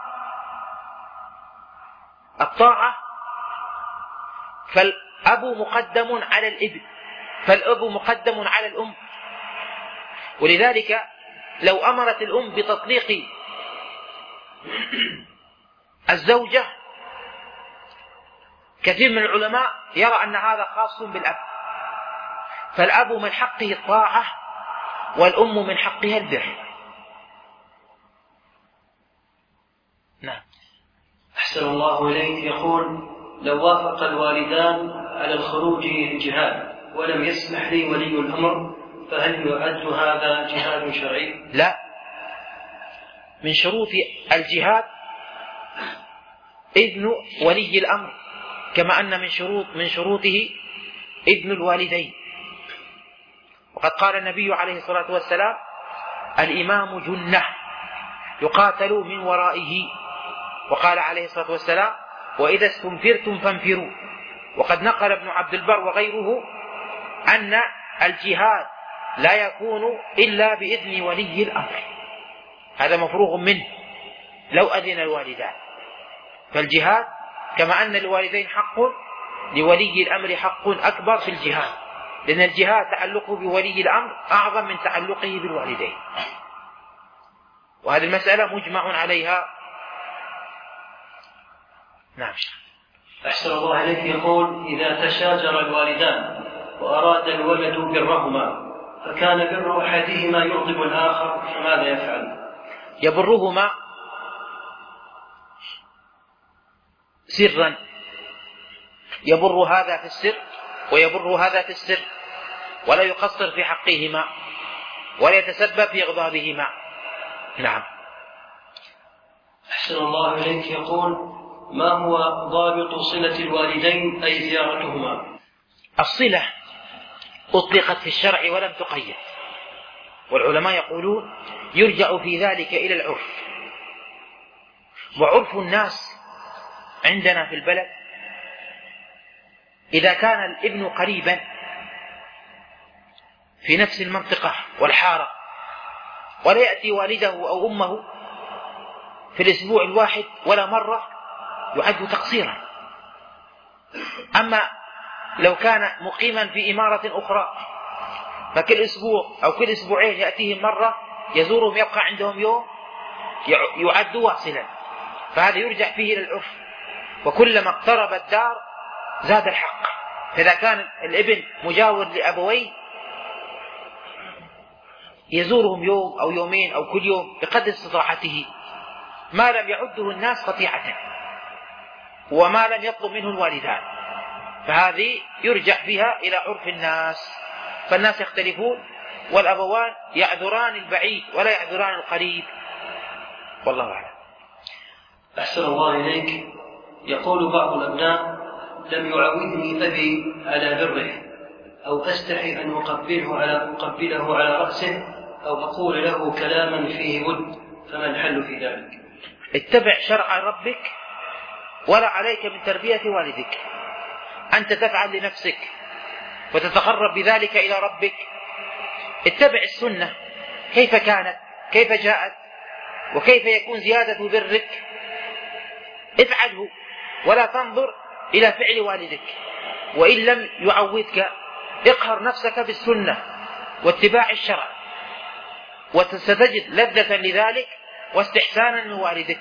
الطاعة فالأب مقدم على الابن، فالأب مقدم على الأم. ولذلك لو أمرت الأم بتطليق الزوجة، كثير من العلماء يرى أن هذا خاص بالأب، فالأب من حقه الطاعة والأم من حقها البر. نعم. أحسن الله إليك. يقول: لو وافق الوالدان على الخروج للجهاد ولم يسمح لي ولي الأمر فهل يعد هذا جهاد شرعي؟ لا، من شروط الجهاد إذن ولي الأمر، كما أن من شروطه إذن الوالدين. وقد قال النبي عليه الصلاة والسلام: الإمام جنة يقاتل من ورائه. وقال عليه الصلاة والسلام: وإذا استنفرتم فانفروا. وقد نقل ابن عبد البر وغيره أن الجهاد لا يكون إلا بإذن ولي الأمر، هذا مفروغ منه لو أذن الوالدان. فالجهاد كما أن الوالدين حق، لولي الأمر حق أكبر في الجهاد، لأن الجهاد تعلقه بولي الأمر أعظم من تعلقه بالوالدين. وهذه المسألة مجمع عليها. نعم. أحسن الله عليك. يقول: إذا تشاجر الوالدان وأراد الولد برهما فكان بر أحدهما يغضب الآخر، فماذا يفعل؟ يبرهما سرا، يبر هذا في السر ويبر هذا في السر، ولا يقصر في حقهما ولا يتسبب في إغضابهما. نعم. أحسن الله إليك. يقول: ما هو ضابط صلة الوالدين أي زيارتهما؟ الصلة أطلقت في الشرع ولم تقيد، والعلماء يقولون يرجع في ذلك إلى العرف. وعرف الناس عندنا في البلد إذا كان الابن قريبا في نفس المنطقة والحارة ولا يأتي والده أو أمه في الأسبوع الواحد ولا مرة يعد تقصيرا. أما لو كان مقيما في إمارة أخرى فكل أسبوع أو كل أسبوعين يأتيهم مرة يزورهم يبقى عندهم يوم يعد واصلا، فهذا يرجع فيه إلى العرف. وكلما اقترب الدار زاد الحق. فإذا كان الابن مجاور لأبويه يزورهم يوم أو يومين أو كل يوم بقدر استطاعته، ما لم يعده الناس قطيعة وما لم يطلب منه الوالدان، فهذه يرجع فيها إلى عرف الناس. فالناس يختلفون، والأبوان يعذران البعيد ولا يعذران القريب، والله أعلم. أحسن الله إليك. يقول بعض الأبناء: لم يعودني أبي على بره، أو أستحي أن أقبله على رأسه، أو أقول له كلاما فيه ود، فما الحل في ذلك؟ اتبع شرع ربك ولا عليك من تربية والدك. أنت تفعل لنفسك وتتقرب بذلك إلى ربك. اتبع السنة كيف كانت، كيف جاءت، وكيف يكون زيادة برك، افعله ولا تنظر إلى فعل والدك. وإن لم يعودك اقهر نفسك بالسنة واتباع الشرع، وستجد لذة لذلك واستحسانا من والدك.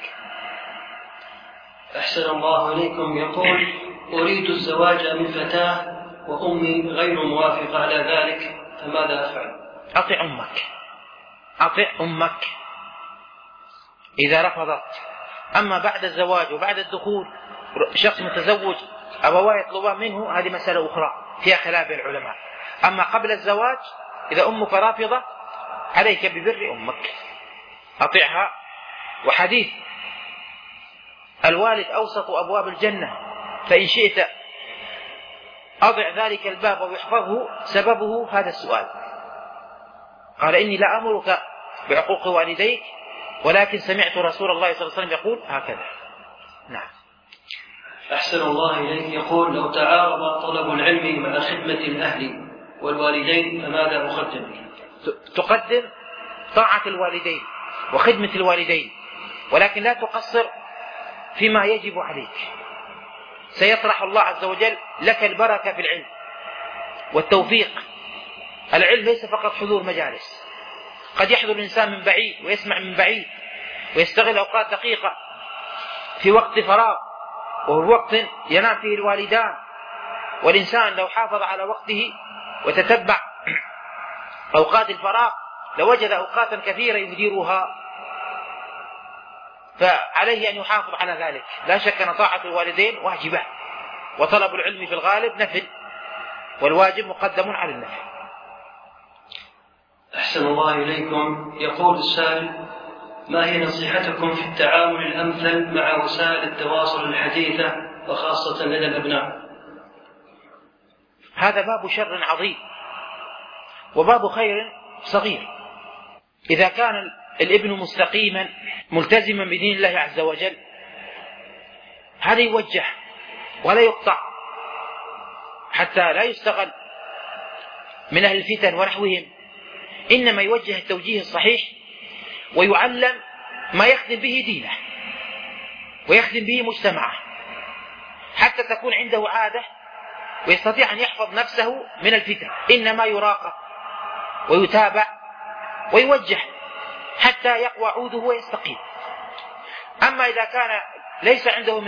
أحسن الله إليكم. يقول: أريد الزواج من فتاة وأمي غير موافقة على ذلك، فماذا أفعل؟ أطع أمك، أطع أمك إذا رفضت. أما بعد الزواج وبعد الدخول شخص متزوج أبواه يطلبان منه، هذه مسألة أخرى فيها خلاف العلماء. أما قبل الزواج إذا أمك رافضة عليك ببر أمك، أطعها. وحديث الوالد أوسط أبواب الجنة، فإن شئت أضع ذلك الباب ويحفظه سببه هذا السؤال. قال: إني لا أمرك بعقوق والديك، ولكن سمعت رسول الله صلى الله عليه وسلم يقول هكذا. نعم. أحسن الله إليك. يقول: لو تعارض طلب العلم مع خدمة الأهل والوالدين فماذا أقدم؟ تقدم طاعة الوالدين وخدمة الوالدين، ولكن لا تقصر فيما يجب عليك. سيطرح الله عز وجل لك البركة في العلم والتوفيق. العلم ليس فقط حضور مجالس، قد يحضر الإنسان من بعيد ويسمع من بعيد ويستغل أوقات دقيقة في وقت فراغ، وهو وقت ينام فيه الوالدان. والإنسان لو حافظ على وقته وتتبع أوقات الفراغ لوجد أوقاتا كثيرة يديرها، فعليه أن يحافظ على ذلك. لا شك أن طاعة الوالدين واجبة، وطلب العلم في الغالب نفل، والواجب مقدم على النفل. أحسن الله إليكم. يقول السائل: ما هي نصيحتكم في التعامل الأمثل مع وسائل التواصل الحديثة وخاصة لدى الأبناء؟ هذا باب شر عظيم وباب خير صغير. إذا كان الابن مستقيما ملتزما بدين الله عز وجل، هذا يوجه ولا يقطع حتى لا يستغل من أهل الفتن ونحوهم، إنما يوجه التوجيه الصحيح ويعلم ما يخدم به دينه ويخدم به مجتمعه، حتى تكون عنده عادة ويستطيع أن يحفظ نفسه من الفتن. إنما يراقب ويتابع ويوجه حتى يقوى عوده ويستقيم. أما إذا كان ليس عنده